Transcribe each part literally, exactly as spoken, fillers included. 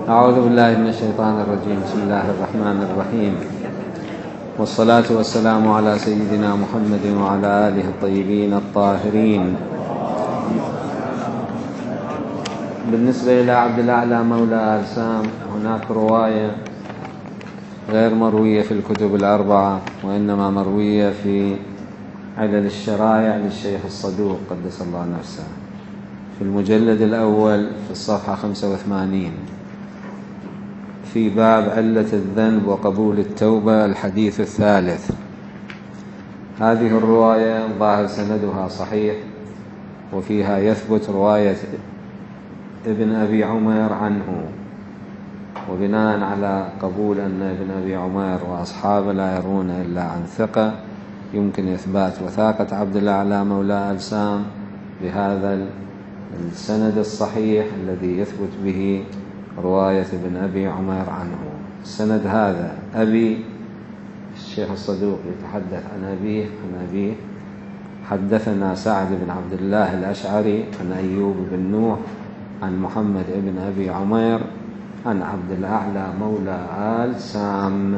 أعوذ بالله من الشيطان الرجيم. بسم الله الرحمن الرحيم، والصلاة والسلام على سيدنا محمد وعلى آله الطيبين الطاهرين. بالنسبة إلى عبد الأعلى مولى آل سام، هناك رواية غير مروية في الكتب الأربعة، وإنما مروية في علل الشرائع للشيخ الصدوق قدس الله نفسه في المجلد الأول في الصفحة خمسة وثمانين في باب علة الذنب وقبول التوبة، الحديث الثالث. هذه الرواية ظاهر سندها صحيح، وفيها يثبت رواية ابن أبي عمير عنه، وبناء على قبول أن ابن أبي عمير وأصحابه لا يرون إلا عن ثقة، يمكن إثبات وثاقة عبد الأعلى مولى آل سام بهذا السند الصحيح الذي يثبت به رواية ابن أبي عمير عنه. السند هذا أبي الشيخ الصدوق يتحدث عن أبيه عن أبيه حدثنا سعد بن عبد الله الأشعري عن أيوب بن نوح عن محمد بن أبي عمير عن عبد الأعلى مولى آل سام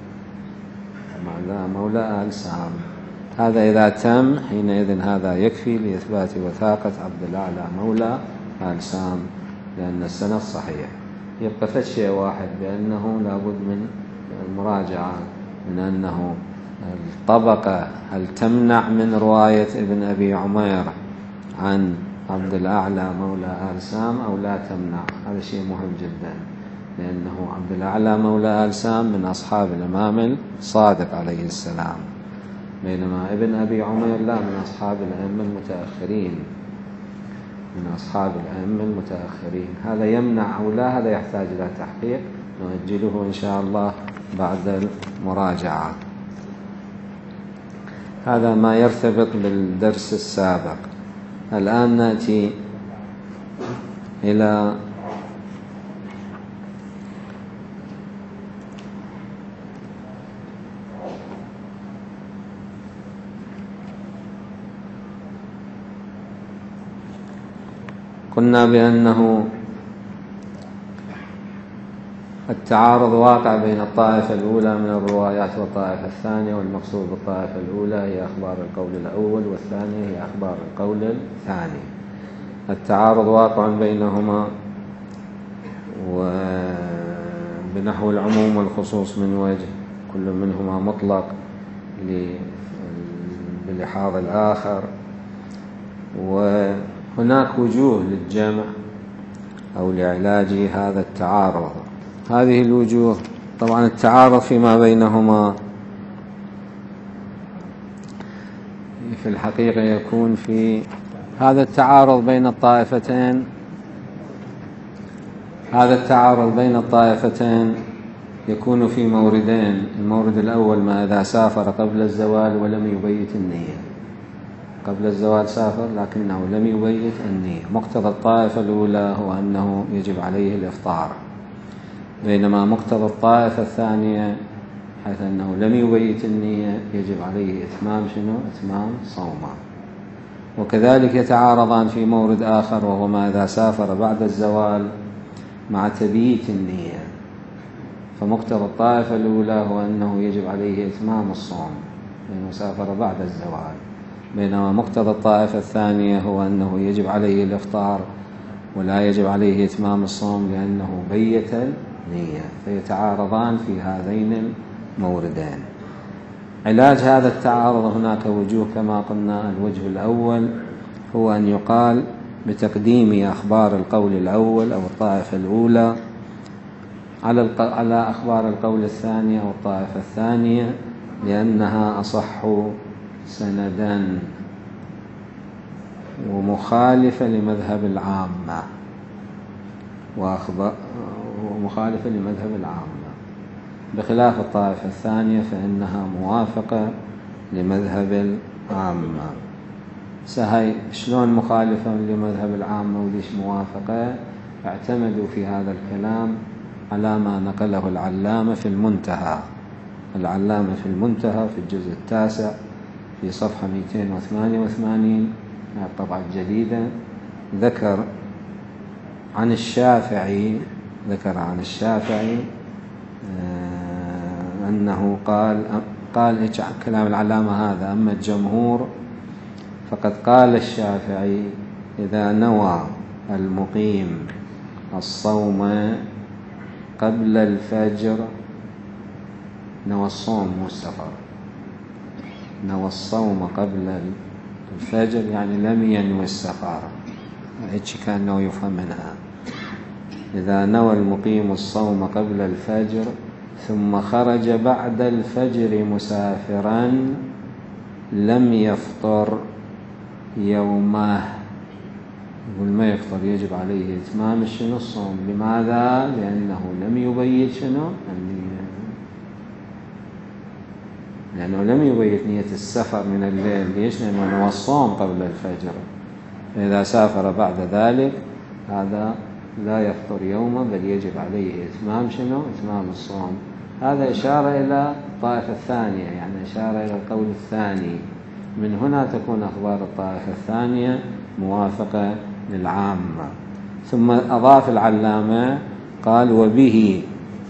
مولى آل سام. هذا إذا تم حينئذ هذا يكفي لإثبات وثاقة عبد الأعلى مولى آل سام، لأن السند صحيح. يبقى فد شيء واحد، بأنه لابد من المراجعة من أنه الطبقة هل تمنع من رواية ابن أبي عمير عن عبد الأعلى مولى آل سام أو لا تمنع. هذا شيء مهم جدا، لأنه عبد الأعلى مولى آل سام من أصحاب الإمام الصادق عليه السلام، بينما ابن أبي عمير لا، من أصحاب الأئمة المتأخرين من أصحاب الأئمة المتأخرين. هذا يمنع أو لا، هذا يحتاج إلى تحقيق نؤجله إن شاء الله بعد المراجعة. هذا ما يرتبط بالدرس السابق. الآن نأتي إلى قلنا بأنه التعارض واقع بين الطائفة الأولى من الروايات والطائفة الثانية، والمقصود بالطائفة الأولى هي أخبار القول الأول، والثانية هي أخبار القول الثاني. التعارض واقع بينهما وبنحو العموم والخصوص من وجه، كل منهما مطلق بلحاظ الآخر، وهناك وجوه للجمع أو لعلاج هذا التعارض. هذه الوجوه طبعا التعارض فيما بينهما في الحقيقة يكون في هذا التعارض بين الطائفتين هذا التعارض بين الطائفتين يكون في موردين. المورد الأول ما إذا سافر قبل الزوال ولم يبيت النية، قبل الزوال سافر لكنه لم يبيت النية، مقتضى الطائفة الأولى هو أنه يجب عليه الإفطار، بينما مقتضى الطائفة الثانية حيث أنه لم يبيت النية يجب عليه إتمام شنو؟ إتمام صومه. وكذلك يتعارضان في مورد آخر، وهو ما إذا سافر بعد الزوال مع تبييت النية، فمقتضى الطائفة الأولى هو أنه يجب عليه إتمام الصوم لأنه سافر بعد الزوال، بينما مقتضى الطائفة الثانية هو أنه يجب عليه الإفطار ولا يجب عليه إتمام الصوم لأنه بيت النية، فيتعارضان في هذين الموردين. علاج هذا التعارض هناك وجوه كما قلنا. الوجه الأول هو أن يقال بتقديم أخبار القول الأول أو الطائفة الأولى على على أخبار القول الثانية أو الطائفة الثانية، لأنها أصح سندا ومخالفة لمذهب العامة ومخالفة لمذهب العامة، بخلاف الطائفة الثانية فإنها موافقة لمذهب العامة. سهي شلون مخالفة لمذهب العامة وليش موافقة؟ اعتمدوا في هذا الكلام على ما نقله العلامة في المنتهى. العلامة في المنتهى في الجزء التاسع في صفحة مئتين وثمانية وثمانين الطبعة الجديدة ذكر عن الشافعي ذكر عن الشافعي أنه قال قال كلام العلامة هذا: أما الجمهور فقد قال الشافعي إذا نوى المقيم الصوم قبل الفجر، نوى الصوم مو السفر، نوى الصوم قبل الفجر يعني لم ينوي السفر، هيك كان يفهم منها. إذا نوى المقيم الصوم قبل الفجر ثم خرج بعد الفجر مسافرا لم يفطر يومه. يقول ما يفطر، يجب عليه إتمام شنو الصوم. لماذا؟ لأنه لم يبيت شنو النية، لأنه لم يبيت نية السفر من الليل. ليش؟ لأنه نوى الصوم قبل الفجر، فإذا سافر بعد ذلك هذا لا يفطر يوما، بل يجب عليه إتمام شنو؟ إتمام الصوم. هذا إشارة إلى الطائفة الثانية، يعني إشارة إلى القول الثاني. من هنا تكون أخبار الطائفة الثانية موافقة للعامة. ثم أضاف العلامة قال: وبه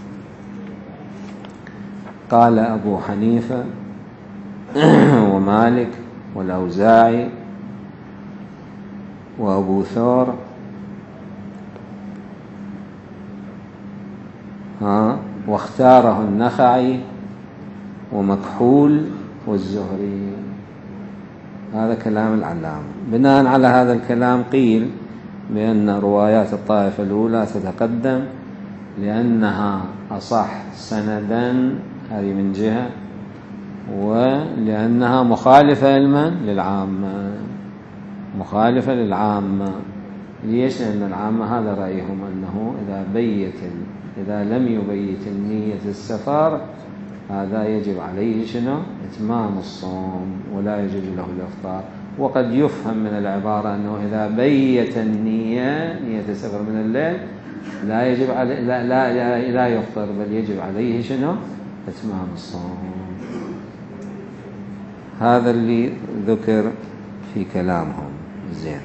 قال أبو حنيفة ومالك والأوزاعي وأبو ثور ها واختاره النخعي ومكحول والزهري. هذا كلام العلامة. بناء على هذا الكلام قيل بأن روايات الطائفة الأولى تتقدم لأنها أصح سندا، هذه من جهة، ولأنها مخالفة علما للعامة، مخالفة للعامة. ليش؟ لأن العامة هذا رأيهم أنه إذا بيت إذا لم يبيت النية السفر هذا يجب عليه شنو؟ إتمام الصوم، ولا يجوز له الإفطار. وقد يفهم من العبارة أنه إذا بيت النية نية السفر من الليل لا يجب عليه لا لا لا, لا يفطر، بل يجب عليه شنو؟ إتمام الصوم. هذا اللي ذكر في كلامهم. زين.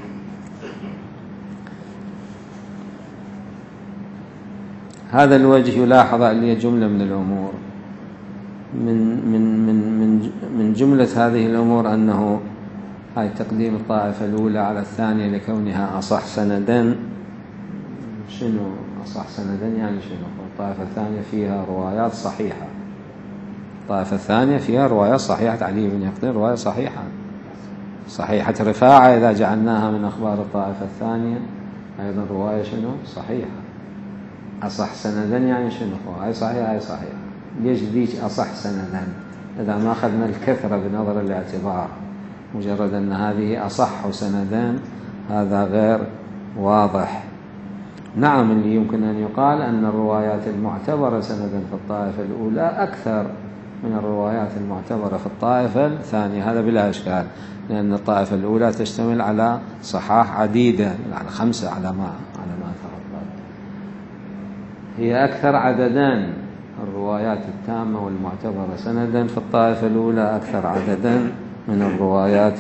هذا الوجه يلاحظ عليه جملة من الأمور. من من من من من جملة هذه الأمور أنه هاي تقديم الطائفة الأولى على الثانية لكونها أصح سندا. شنو أصح سندا؟ يعني شنو؟ الطائفة الثانية فيها روايات صحيحة، الطائفة الثانية فيها روايات صحيحة. علي بن يقطين رواية صحيحة، صحيحة رفاعة إذا جعلناها من أخبار الطائفة الثانية أيضا رواية شنو؟ صحيحة. أصح سندا يعني شنو؟ هاي صحيحة هاي صحيحة. ليش ذيك أصح سندا؟ إذا ما أخذنا الكثرة بنظر الاعتبار، مجرد أن هذه أصح سندا هذا غير واضح. نعم، اللي يمكن أن يقال أن الروايات المعتبرة سندا في الطائفة الأولى أكثر من الروايات المعتبرة في الطائفة الثانية. هذا بلا إشكال، لأن الطائفة الأولى تشتمل على صحاح عديدة، يعني خمسة على ما على ما تفضل. هي أكثر عددا، الروايات التامة والمعتبرة سندا في الطائفة الأولى أكثر عددا من الروايات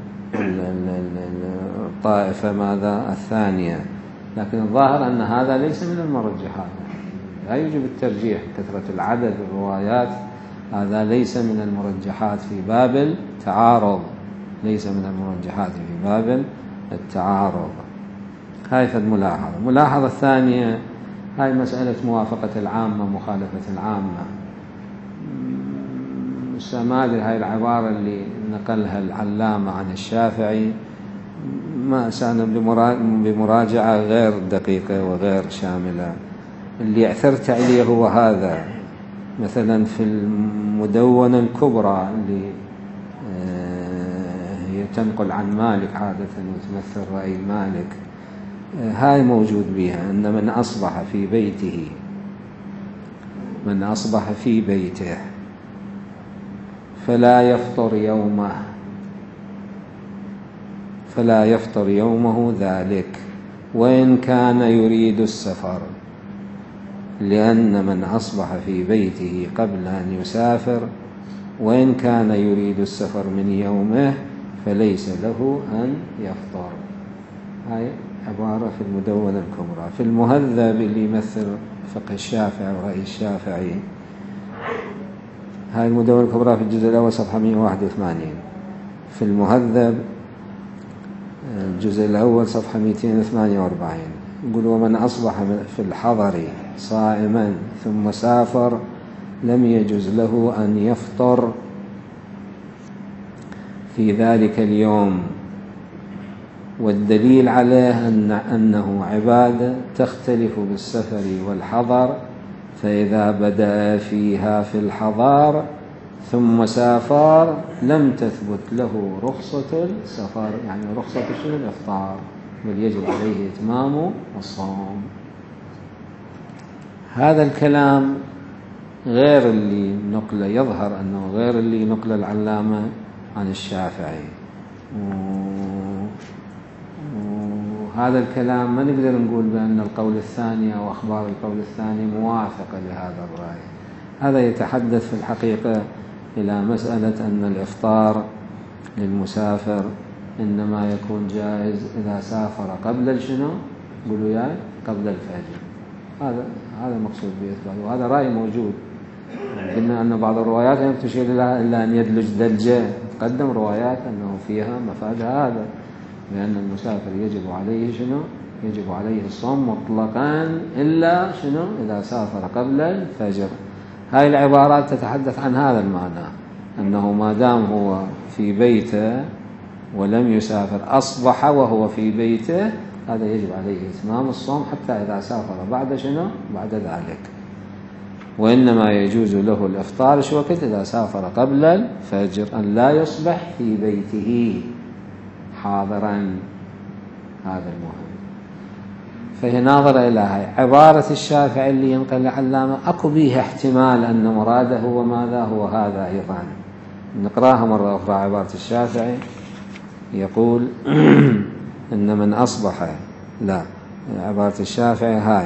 الطائفة ماذا الثانية. لكن الظاهر أن هذا ليس من المرجحات، لا يوجب الترجيح. كثرة العدد الروايات هذا ليس من المرجحات في باب التعارض، ليس من المرجحات في باب التعارض. هاي فد ملاحظة. ملاحظة الثانية هاي مسألة موافقة العامة مخالفة العامة. سمادر هاي العبارة اللي نقلها العلامة عن الشافعي ما سأنا بمراجعة غير دقيقة وغير شاملة. اللي اعثرت عليه هو هذا. مثلا في المدونة الكبرى اللي هي تنقل عن مالك عادة وتمثل رأي مالك، هاي موجود بها أن من أصبح في بيته من أصبح في بيته فلا يفطر يومه فلا يفطر يومه ذلك وإن كان يريد السفر، لأن من أصبح في بيته قبل أن يسافر وإن كان يريد السفر من يومه فليس له أن يفطر. هاي عبارة في المدونة الكبرى. في المهذب اللي يمثل فقه الشافعي ورأي الشافعي، هاي المدونة الكبرى في الجزء الأول صفحة مئة وواحد وثمانين. في المهذب الجزء الأول صفحة مئتين وثمانية وأربعين يقول: ومن أصبح في الحضر صائما ثم سافر لم يجوز له أن يفطر في ذلك اليوم، والدليل عليه أن أنه عبادة تختلف بالسفر والحضر، فإذا بدأ فيها في الحضر ثم سافر لم تثبت له رخصة السفر، يعني رخصة شنو؟ الإفطار، بل يجب عليه إتمام الصوم. هذا الكلام غير اللي نقله، يظهر أنه غير اللي نقله العلامة عن الشافعي، وهذا الكلام ما نقدر نقول بأن القول الثاني أو أخبار القول الثاني موافقة لهذا الرأي. هذا يتحدث في الحقيقة إلى مسألة أن الإفطار للمسافر إنما يكون جائز إذا سافر قبل شنو؟ قولوا ياي قبل الفجر. هذا هذا المقصود بإثبات، وهذا رأي موجود. قلنا أن بعض الروايات لم تشير إلى أن يدلج دلجة، تقدم روايات أنه فيها مفاد هذا، لأن المسافر يجب عليه شنو؟ يجب عليه الصوم مطلقا إلا شنو؟ إذا سافر قبل الفجر. هاي العبارات تتحدث عن هذا المعنى، أنه ما دام هو في بيته ولم يسافر، أصبح وهو في بيته، هذا يجب عليه إتمام الصوم حتى إذا سافر بعد شنو؟ بعد ذلك. وإنما يجوز له الإفطار شو وقت؟ إذا سافر قبل الفجر، أن لا يصبح في بيته حاضرا. هذا المهم. فهي ناظرة إلى هاي عبارة الشافعي اللي ينقل علامة، أكو بيها احتمال أن مراده هو ماذا؟ هو هذا أيضا. نقراها مرة أخرى. عبارة الشافعي يقول إن من أصبح، لا، عبارة الشافعي هاي: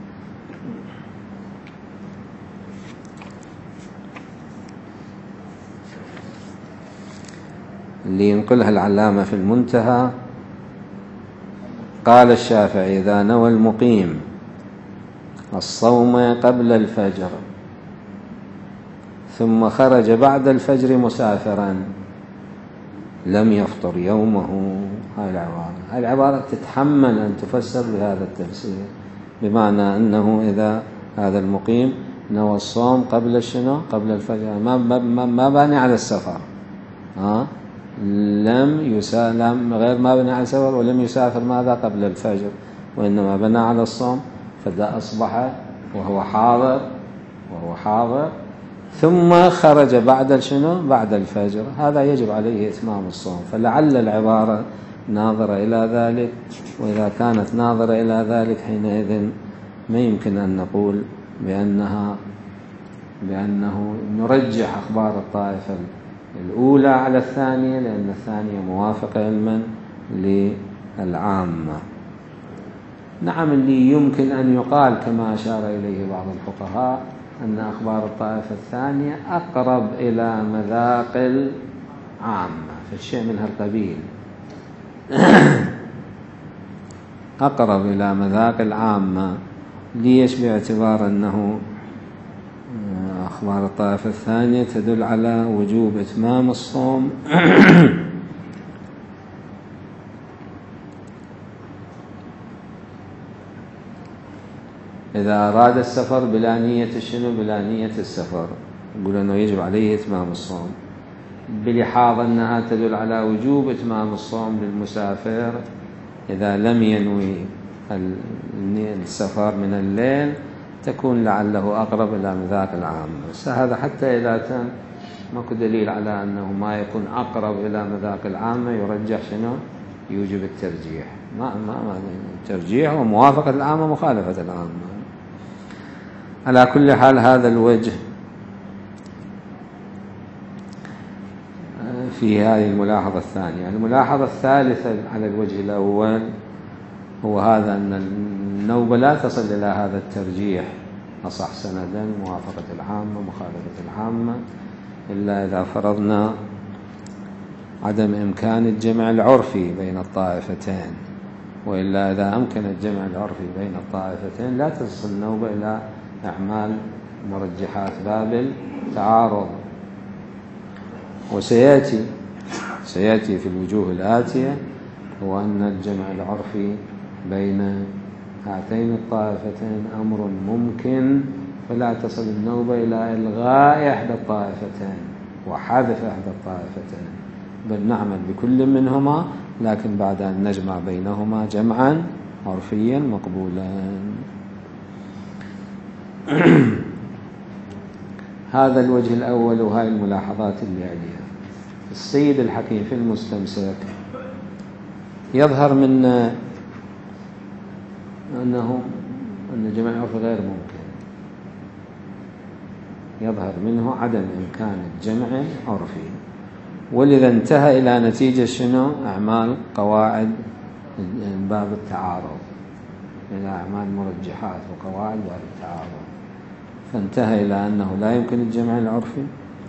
اللي ينقلها العلامة في المنتهى، قال الشافعي: إذا نوى المقيم الصوم قبل الفجر ثم خرج بعد الفجر مسافرا لم يفطر يومه. هاي العبارة هاي العبارة تتحمل أن تفسر بهذا التفسير، بمعنى أنه إذا هذا المقيم نوى الصوم قبل شنو؟ قبل الفجر، ما ما ما باني على السفر، ها لم يسافر، غير ما بنى على السفر ولم يسافر ماذا؟ قبل الفجر، وإنما بنى على الصوم، فإذا أصبح وهو حاضر وهو حاضر ثم خرج بعد شنو؟ بعد الفجر، هذا يجب عليه إتمام الصوم. فلعل العبارة ناظرة إلى ذلك، وإذا كانت ناظرة إلى ذلك حينئذ ما يمكن أن نقول بأنها بأنه نرجح أخبار الطائفة الأولى على الثانية، لأن الثانية موافقة علما للعامة. نعم، اللي يمكن أن يقال كما أشار إليه بعض الفقهاء أن أخبار الطائفة الثانية أقرب إلى مذاق العامة في الشيء من هالقبيل أقرب إلى مذاق العامة. ليش؟ باعتبار أنه أخبار الطائفة الثانية تدل على وجوب إتمام الصوم إذا أراد السفر بلا نية الشنو؟ بلا نية السفر، يقول أنه يجب عليه إتمام الصوم، بلحاظ أنها تدل على وجوب إتمام الصوم للمسافر إذا لم ينوي السفر من الليل، تكون لعله أقرب إلى مذاق العام. بس هذا حتى إذا كان ماكو دليل على أنه ما يكون أقرب إلى مذاق العامة، يرجح شنو؟ يوجب الترجيح. ما ما ما الترجيح وموافقة العامة مخالفة العامة. على كل حال هذا الوجه في هذه الملاحظة الثانية. الملاحظة الثالثة على الوجه الأول هو هذا أن النوبة لا تصل إلى هذا الترجيح أصح سندا موافقة العامة مخالفة العامة، إلا إذا فرضنا عدم إمكان الجمع العرفي بين الطائفتين. وإلا إذا أمكن الجمع العرفي بين الطائفتين لا تصل النوبة إلى أعمال مرجحات باب التعارض. وسيأتي سيأتي في الوجوه الآتية هو أن الجمع العرفي بين هاتين الطائفتين أمر ممكن، فلا تصل النوبة إلى إلغاء إحدى الطائفتين وحذف إحدى الطائفتين، بل نعمل بكل منهما لكن بعد أن نجمع بينهما جمعا عرفيا مقبولا. هذا الوجه الأول وهاي الملاحظات اللي عليها. السيد الحكيم في المستمسك يظهر من أنه أن جمع العرف غير ممكن، يظهر منه عدم إمكان الجمع عرفي، ولذا انتهى إلى نتيجة شنو؟ أعمال قواعد باب التعارض، إلى أعمال مرجحات وقواعد باب التعارض، فانتهى إلى أنه لا يمكن الجمع العرفي،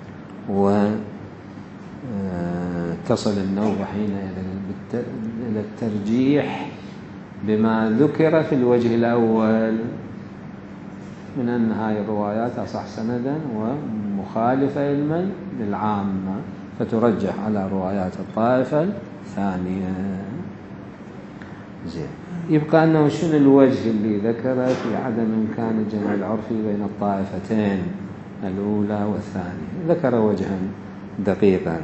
وتصل النوبة حينئذ إلى الترجيح بما ذكر في الوجه الأول من أن هذه الروايات أصح سندا ومخالفة علما للعامة، فترجح على روايات الطائفة الثانية. زين، يبقى أنه شنو الوجه اللي ذكره في عدم إمكان الجمع العرفي بين الطائفتين الأولى والثانية؟ ذكر وجها دقيقا.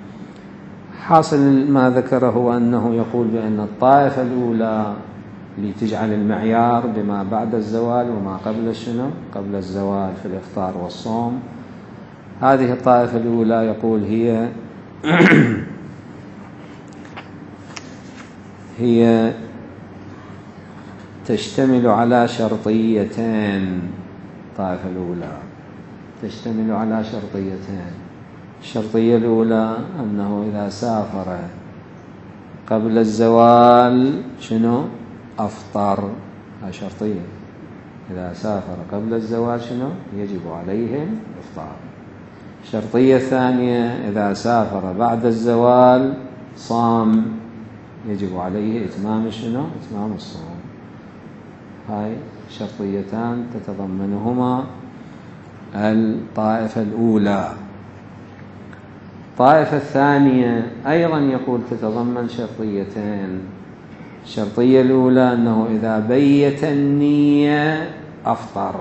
حاصل ما ذكره هو أنه يقول بأن الطائفة الأولى اللي تجعل المعيار بما بعد الزوال وما قبل شنو؟ قبل الزوال في الإفطار والصوم، هذه الطائفة الأولى يقول هي هي تشتمل على شرطيتين. الطائفة الأولى تشتمل على شرطيتين. الشرطية الأولى أنه إذا سافر قبل الزوال شنو؟ أفطر. هذه شرطية، إذا سافر قبل الزوال شنو؟ يجب عليه الإفطار. الشرطية الثانية إذا سافر بعد الزوال صام، يجب عليه إتمام شنو؟ إتمام الصوم. هاي شرطيتان تتضمنهما الطائفة الأولى. الطائفة الثانية أيضا يقول تتضمن شرطيتين. الشرطية الأولى أنه إذا بيت النية أفطر،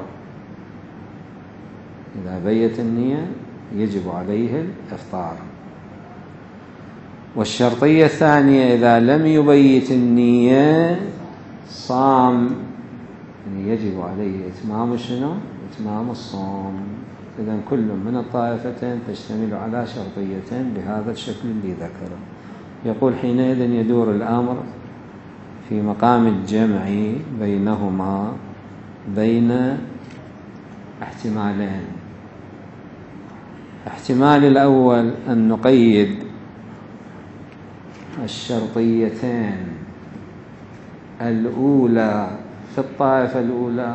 إذا بيت النية يجب عليه الإفطار. والشرطية الثانية إذا لم يبيت النية صام، يعني يجب عليه إتمام شنو؟ إتمام الصوم. إذن كل من الطائفتين تشتمل على شرطيتين بهذا الشكل اللي ذكره. يقول حينئذ يدور الأمر في مقام الجمع بينهما بين احتمالين. احتمال الأول أن نقيد الشرطيتين الأولى في الطائفة الأولى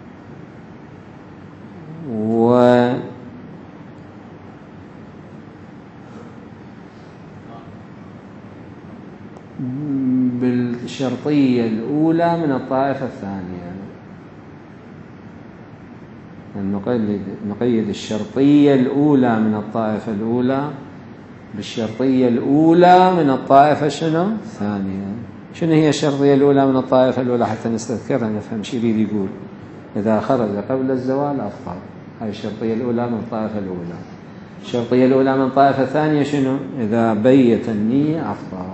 و بالشرطية الأولى من الطائفة الثانية. نقيد نقيد الشرطية الأولى من الطائفة الأولى بالشرطية الأولى من الطائفة شنو؟ الثانية. شنو هي الشرطية الأولى من الطائفة الأولى حتى نستذكرها نفهم شو يريد يقول؟ إذا خرج قبل الزوال أفطر. هاي الشرطية الأولى من الطائفة الأولى. الشرطية الأولى من الطائفة الثانية شنو؟ إذا بيت النية أفطر.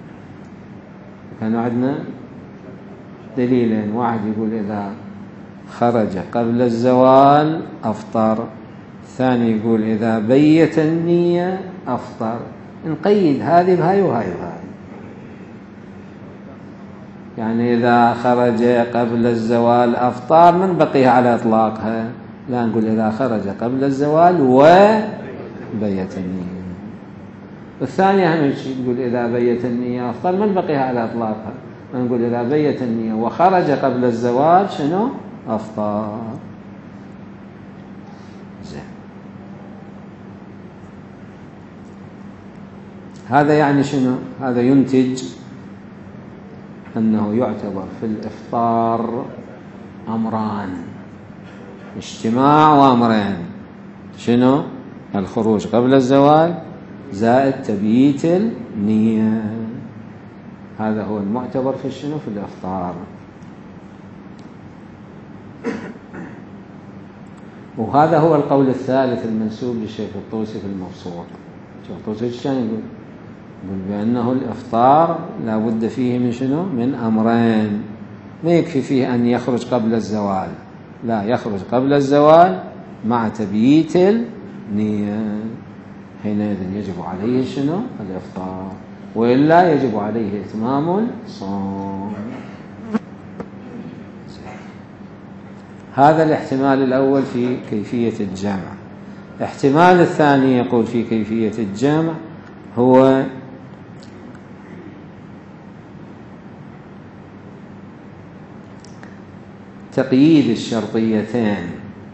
كانوا عندنا دليلين، واحد يقول إذا خرج قبل الزوال أفطر، الثاني يقول إذا بيت النية أفطر. نقيد هذه بهاي وهاي وهاي، يعني إذا خرج قبل الزوال أفطار من بقيها على إطلاقها، لا نقول إذا خرج قبل الزوال وبيت النية. والثانية هم شيء نقول إذا بيت النية أفطر من بقيها على إطلاقها، نقول إذا بيت النية وخرج قبل الزوال شنو؟ أفطر. زين، هذا يعني شنو؟ هذا ينتج أنه يعتبر في الإفطار أمران، اجتماع وأمرين. شنو؟ الخروج قبل الزوال زائد تبييت النية. هذا هو المعتبر في شنو؟ في الإفطار. وهذا هو القول الثالث المنسوب للشيخ الطوسي في المبسوط. الشيخ الطوسي ايش كان يقول؟ يقول بأنه الإفطار لا بد فيه من شنو؟ من أمرين. ما يكفي فيه أن يخرج قبل الزوال، لا، يخرج قبل الزوال مع تبييت النية، حينئذ يجب عليه شنو؟ الإفطار، وإلا يجب عليه إتمام الصوم. هذا الاحتمال الأول في كيفية الجمع. الاحتمال الثاني يقول في كيفية الجمع هو تقييد الشرطيتين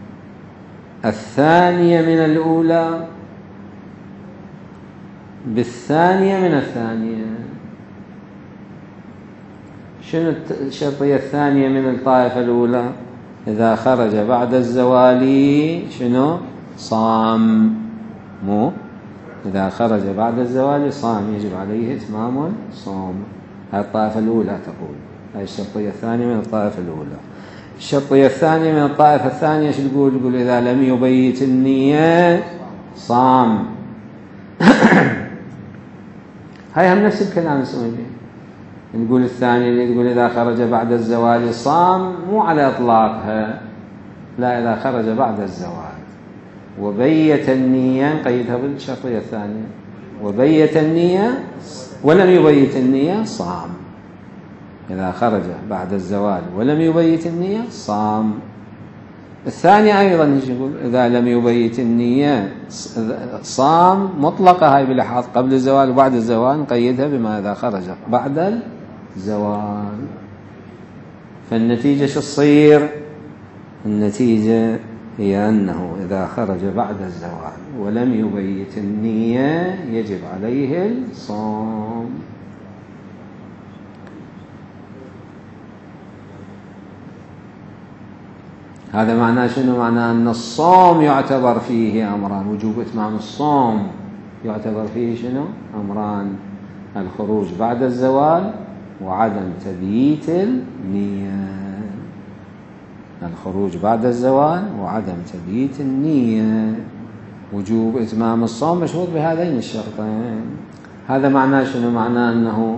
الثانية من الأولى بالثانية من الثانية. شنو الشرطية الثانية من الطائفة الأولى؟ إذا خرج بعد الزوال شنو؟ صام. مو إذا خرج بعد الزوال صام، يجب عليه إتمام الصوم. هذه الطائفة الأولى تقول، هذه الشرطية الثانية من الطائفة الأولى. الشرطية الثانية من الطائفة الثانية شو تقول؟ يقول إذا لم يبيت النية صام. هاي هم نفس الكلام نسوي به. نقول الثانية اللي تقول إذا خرج بعد الزوال صام، مو على إطلاقها، لا، إذا خرج بعد الزوال وبيت النية، نقيدها بالشرطية الثانية، وبيت النية ولم يبيت النية صام. إذا خرج بعد الزوال ولم يبيت النية صام. الثانية أيضا يقول إذا لم يبيت النية صام مطلقة، هاي بلحاظ قبل الزوال وبعد الزوال، نقيدها بما إذا خرج بعد الزوال. فالنتيجة شو تصير؟ النتيجة هي أنه إذا خرج بعد الزوال ولم يبيت النية يجب عليه الصوم. هذا معناه شنو؟ معناه أن الصوم يعتبر فيه أمران. وجوب إتمام الصوم يعتبر فيه شنو؟ أمران: الخروج بعد الزوال وعدم تبييت النية. الخروج بعد الزوال وعدم تبييت النية. وجوب إتمام الصوم مشروط بهذين الشرطين. هذا معناه شنو؟ معناه أنه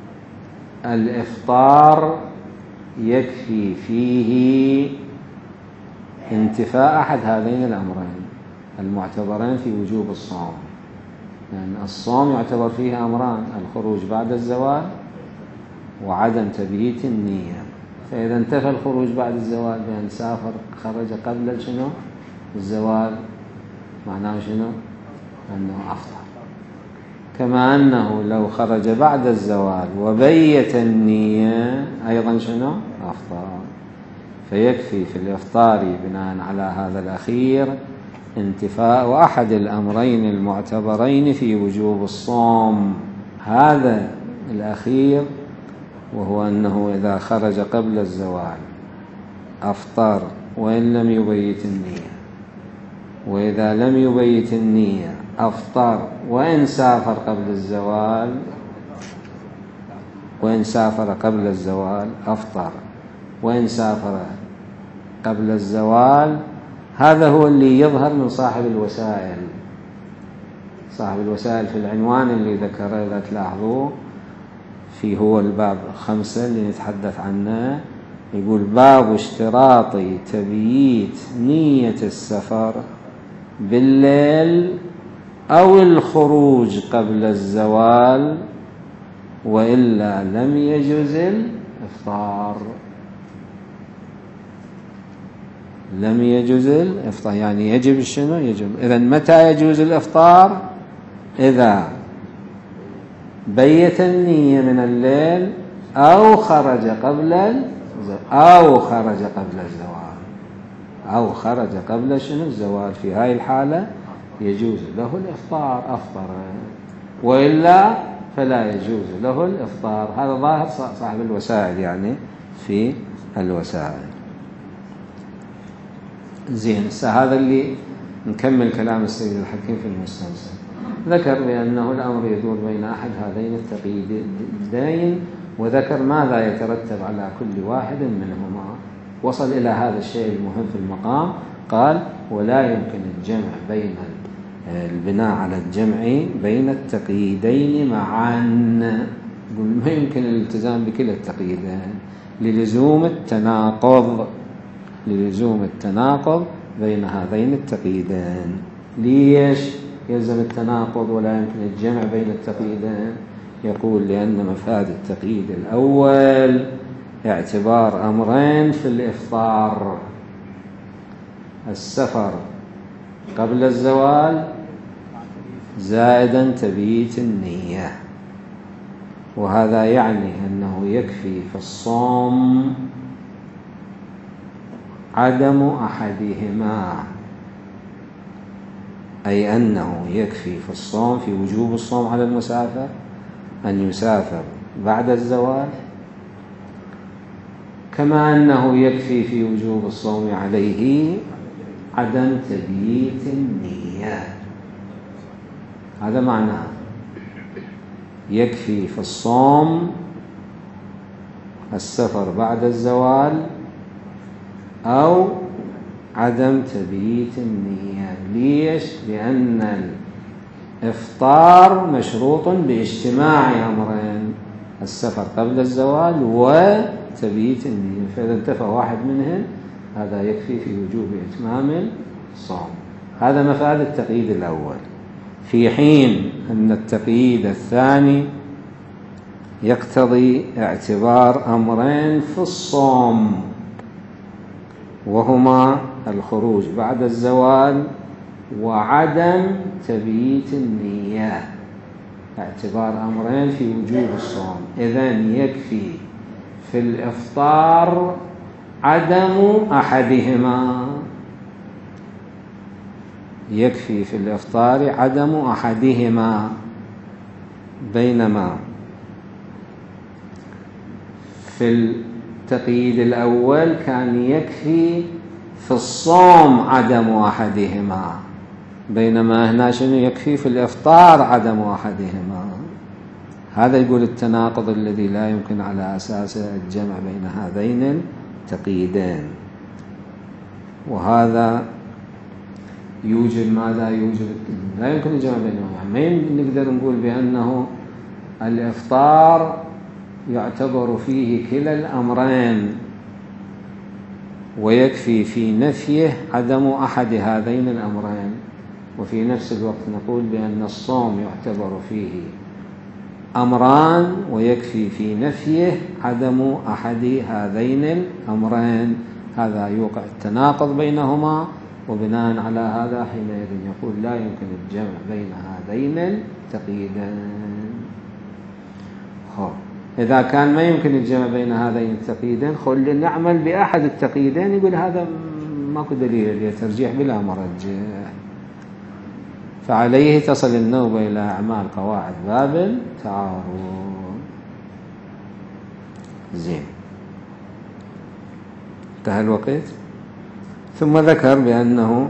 الإفطار يكفي فيه انتفاء أحد هذين الأمرين المعتبرين في وجوب الصوم. يعني الصوم يعتبر فيه أمران: الخروج بعد الزوال وعدم تبييت النية. فإذا انتفى الخروج بعد الزوال بأن سافر خرج قبل شنو؟ الزوال، معناه شنو؟ أنه أفطر. كما أنه لو خرج بعد الزوال وبيت النية أيضا شنو؟ أفطر. فيكفي في الإفطار بناء على هذا الأخير انتفاء أحد الأمرين المعتبرين في وجوب الصوم. هذا الأخير وهو أنه إذا خرج قبل الزوال أفطر وإن لم يبيت النية، وإذا لم يبيت النية أفطر وإن سافر قبل الزوال، وإن سافر قبل الزوال أفطر وإن سافر قبل الزوال. هذا هو اللي يظهر من صاحب الوسائل. صاحب الوسائل في العنوان اللي ذكره إذا تلاحظوه في هو الباب خمسة اللي نتحدث عنه، يقول: باب اشتراط تبييت نية السفر بالليل أو الخروج قبل الزوال، وإلا لم يجوز الإفطار. لم يجوز الإفطار يعني يجب شنو؟ يجب. إذن متى يجوز الإفطار؟ إذا بيت النية من الليل أو خرج قبل أو خرج قبل الزوال أو خرج قبل شنو؟ الزوال. في هاي الحالة يجوز له الإفطار، أفطر، وإلا فلا يجوز له الإفطار. هذا ظاهر صاحب الوسائل يعني في الوسائل. زين، هذا اللي نكمل كلام السيد الحكيم في المستنصر. ذكر بأنه الأمر يدور بين أحد هذين التقييدين، وذكر ماذا يترتب على كل واحد منهما. وصل إلى هذا الشيء المهم في المقام، قال: ولا يمكن الجمع بين البناء على الجمع بين التقييدين معا. يقول ما يمكن الالتزام بكلا التقييدين للزوم التناقض للزوم التناقض بين هذين التقييدين. ليش يلزم التناقض ولا يمكن الجمع بين التقييدين؟ يقول: لأن مفاد التقييد الأول اعتبار أمرين في الإفطار: السفر قبل الزوال زائدا تبييت النية. وهذا يعني أنه يكفي في الصوم عدم أحدهما، أي أنه يكفي في الصوم، في وجوب الصوم على المسافر، أن يسافر بعد الزوال، كما أنه يكفي في وجوب الصوم عليه عدم تبييت النية. هذا معناه يكفي في الصوم السفر بعد الزوال أو عدم تبييت النية. ليش؟ لأن الإفطار مشروط باجتماع أمرين: السفر قبل الزوال وتبييت النية، فإذا انتفى واحد منهم هذا يكفي في وجوب إتمام الصوم. هذا مفاد التقييد الأول، في حين أن التقييد الثاني يقتضي اعتبار أمرين في الصوم، وهما الخروج بعد الزوال وعدم تبييت النية. اعتبار أمرين في وجوب الصوم. إذن يكفي في الإفطار عدم أحدهما يكفي في الإفطار عدم أحدهما بينما في التقييد الأول كان يكفي في الصوم عدم أحدهما، بينما هنا شنو يكفي في الإفطار عدم أحدهما. هذا يقول التناقض الذي لا يمكن على أساسه الجمع بين هذين التقييدين. وهذا يوجد ماذا يوجد لا يمكن الجمع بينهما. ما نقدر نقول بأنه الإفطار يعتبر فيه كلا الأمرين ويكفي في نفيه عدم أحد هذين الأمرين، وفي نفس الوقت نقول بأن الصوم يعتبر فيه أمران ويكفي في نفيه عدم أحد هذين الأمرين. هذا يوقع التناقض بينهما، وبناء على هذا حينئذ يقول لا يمكن الجمع بين هذين التقييدين. إذا كان ما يمكن الجمع بين هذين التقييدين، خل نعمل بأحد التقييدين. يقول هذا ماكو دليل لترجيح بلا مرجح، فعليه تصل النوبة إلى أعمال قواعد باب التعارض. زين، انتهى الوقت. ثم ذكر بأنه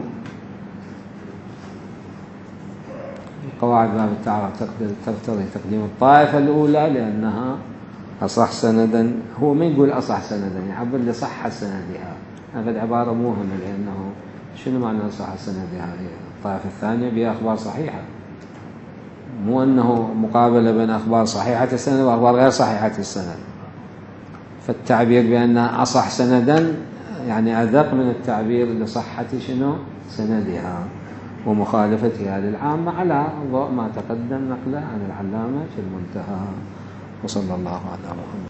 قواعد باب التعارض تقتضي تقديم الطائفة الأولى لأنها أصح سندا. هو ما يقول أصح سندا، يعبر لصحة سندها. هذا عبارة موهمة، لأنه شنو معنى صحة سندها؟ الطائفة الثانية بها أخبار صحيحة، مو أنه مقابلة بين أخبار صحيحة السند وأخبار غير صحيحة السند. فالتعبير بأنها أصح سندا يعني أدق من التعبير لصحة شنو سندها ومخالفتها للعامة، على ضوء ما تقدم نقله عن العلامة في المنتهى. وصلى الله على محمد.